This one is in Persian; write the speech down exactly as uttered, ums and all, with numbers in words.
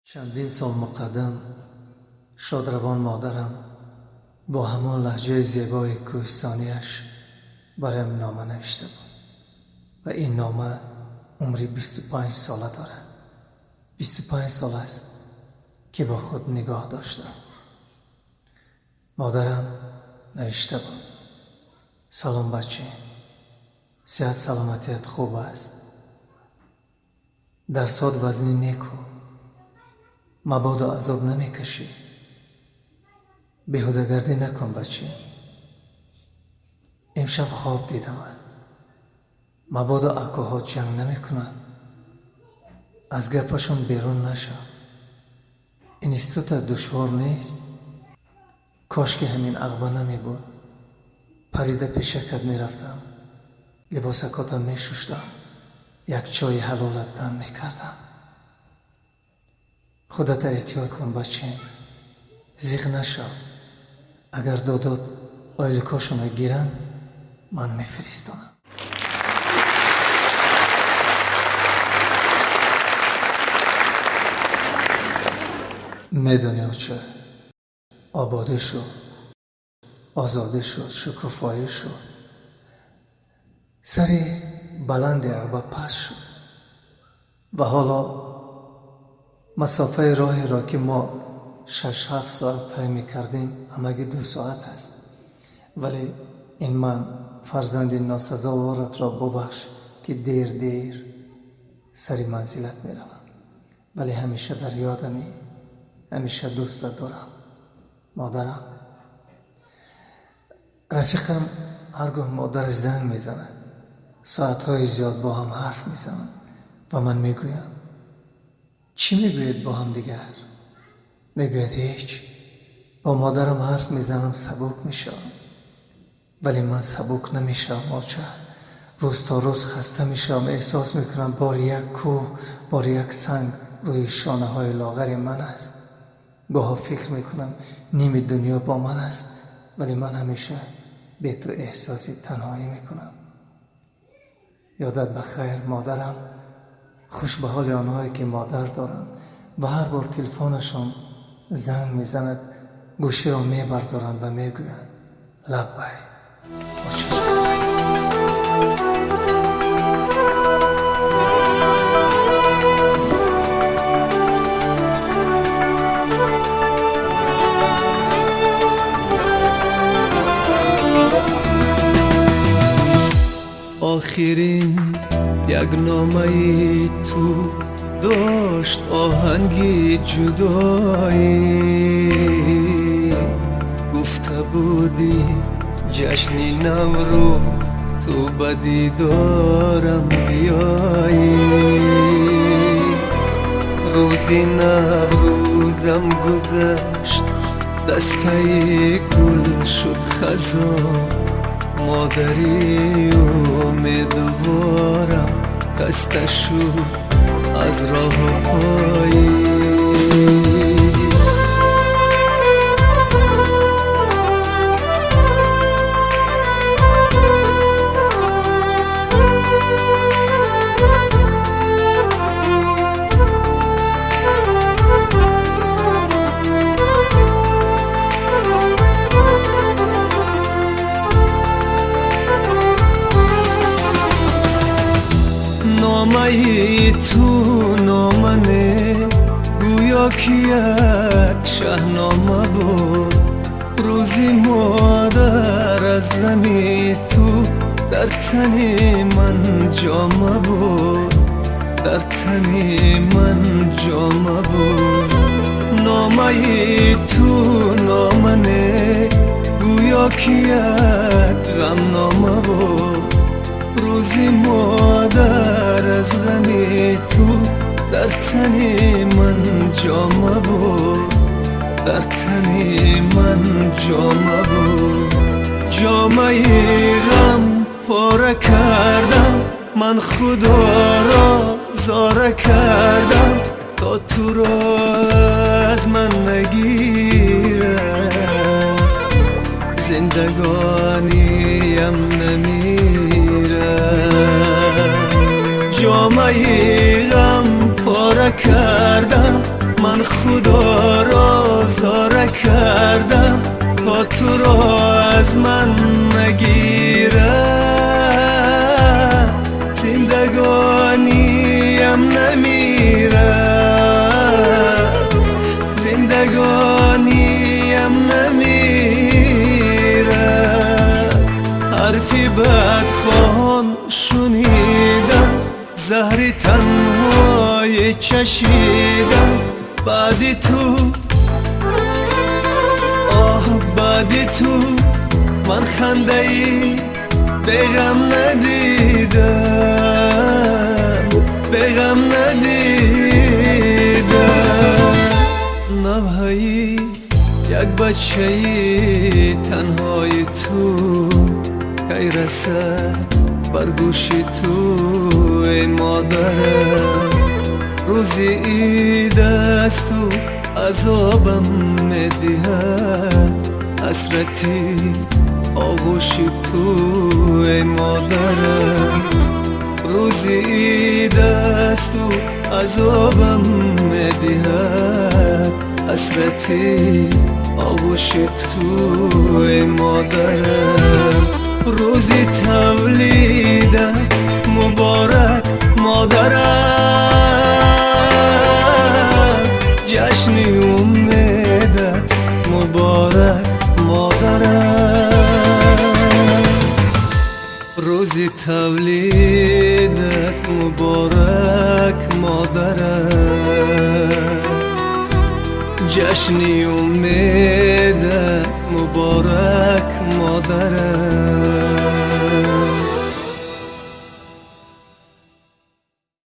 چندین سال مقدم شادروان مادرم با همان لهجه زیبای کوهستانیش برایم نامه نوشته بود و این نامه عمری بیست و پنج ساله دارد. بیست و پنج سال است که با خود نگاه داشتم. مادرم نوشته بود: سلام بچه، صحت سلامتیت خوب است، درسات وزنی نیکو، مبادا عذاب نمی کشی، بیهوده گردی نکن بچه. امشب خواب دیدم، مبادا اکوها جنگ نمی کنن، از گپشون بیرون نشو. اینستیتوت دشوار نیست، کاش که همین عقبه نمی بود. پریده پیشکت می رفتم، لباسکاتا می شوشتم، یک چای حلالت دم می کردم. خودت احتیاط کن بچه، زیغ نشو. اگر دادات آیلکاشون گیرن من می فرستانم. میدونی چه؟ آباده شو، آزاده شد، شکوفایی شد، سری بلند عقبه پس شد و حالا مسافه راهی را که ما شش هفت ساعت طی می‌کردیم همگی دو ساعت است. ولی این من فرزند ناسزاوارت را ببخش که دیر دیر سری منزلت میروم، ولی همیشه در یادمی، همیشه دوستت دارم مادرم. رفیقم هرگاه مادرش زنگ میزند ساعتهای زیاد با هم حرف میزنند و من میگویم چی میگوید با هم دیگر؟ میگوید هیچ. با مادرم حرف میزنم سبک میشم، ولی من سبک نمیشم آچه. روز تا روز خسته میشم، احساس میکنم بار یک کوه، بار یک سنگ روی شانه های لاغر من است. گاها فکر میکنم نیم دنیا با من است، ولی من همیشه به تو احساسی تنهایی میکنم. یادت بخیر مادرم. خوش به حال آنهایی که مادر دارند و هر بار تلفنشان زنگ میزند گوشی را میبردارند و میگویند لبی آخرین یک نامه تو داشت آهنگی جدایی، گفته بودی جشنی نوروز تو بدی دارم بیایی. روزی نوروزم گذشت، دسته گل شد خزان، مادری امیدوارم خسته شد از راه و پایی. نامه تو نامنه گویا که یک شهنامه بود. روزی مادر از غمی تو در تنی من جامه بود، در تنی من جامه بود. نامه تو نامنه گویا که یک غم نامه بود. روزی مادر از غمی تو در تنی من جامه بود، در تنی من جامه بود. جامه غم پاره کردم، من خدا را زاره کردم تا تو را از من نگیره. زندگانیم نمیره. جامه غم پاره کردم، من خدا را زار کردم تا تو را از من نگیره، زندگانیم نمیره، زندگانیم نمیره. حرفی بدخوان شنیدم، زهری تنهای چشیدم، بعدی تو آه بعدی تو من خنده ای به غم ندیدم، به غم ندیدم. نوحه‌ای یک بچه ای تنهای تو کی رسد بر گوشی تو ای مادرم. روزی عید است تو عذابم میدهد، حسرتی آغوشی تو ای مادرم. روزی عید است تو عذابم میدهد، حسرتی آغوشی تو ای مادرم. روزی تولیدت مبارک مادرم، جشنی امیدت مبارک مادرم. روزی تولیدت مبارک مادرم، جشنی امیدت مبارک مادرم.